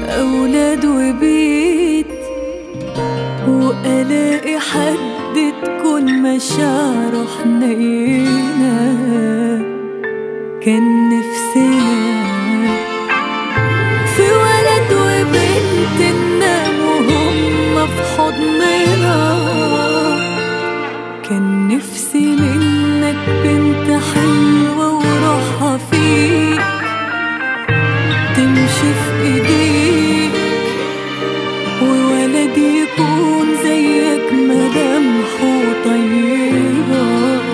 أولاد وبيت، وألاقي حد تكون مشاعره حنينة. كان نفسنا في ولد وبنت ننام وهم في حضننا. كان نفسي منك بنت حلوة وروحها فيك تمشي في ايديك، وولد يكون زيك ملامحه طيبة.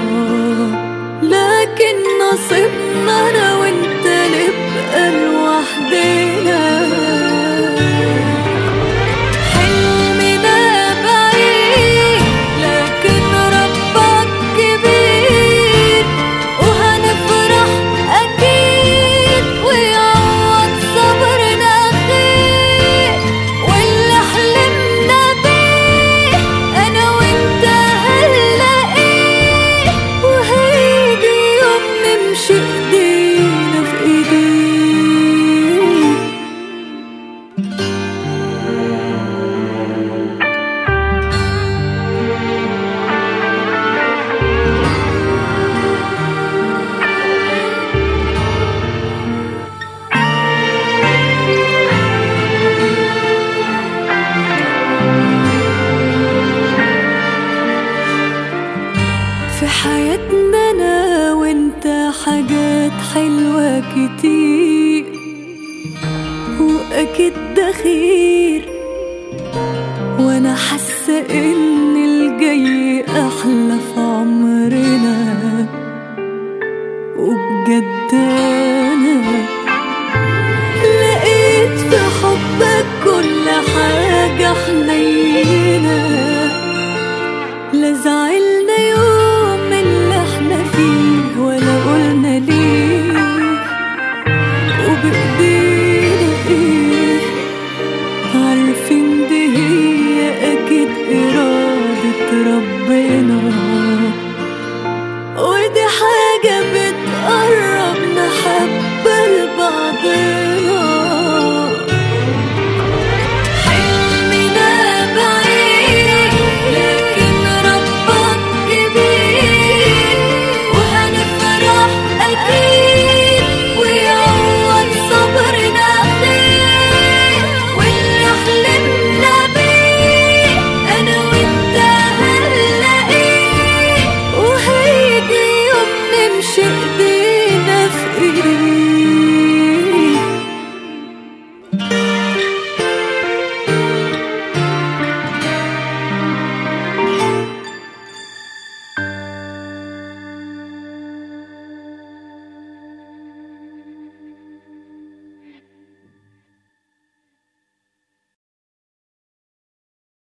لكن نصيبنا انا وانت نبقى لوحدنا. حلمنا بعيد لكن ربك كبير، وهنفرح اكيد ويعوض صبرنا خير. واللي حلمنا بيه انا وانت هنلاقيه، وهيجي يوم نمشي ايدينا في ايديه. في حياتنا انا وانت حاجات حلوة كتير، واكيد ده خير. وانا حاسة ان الجاي احلى في عمرنا، وبجد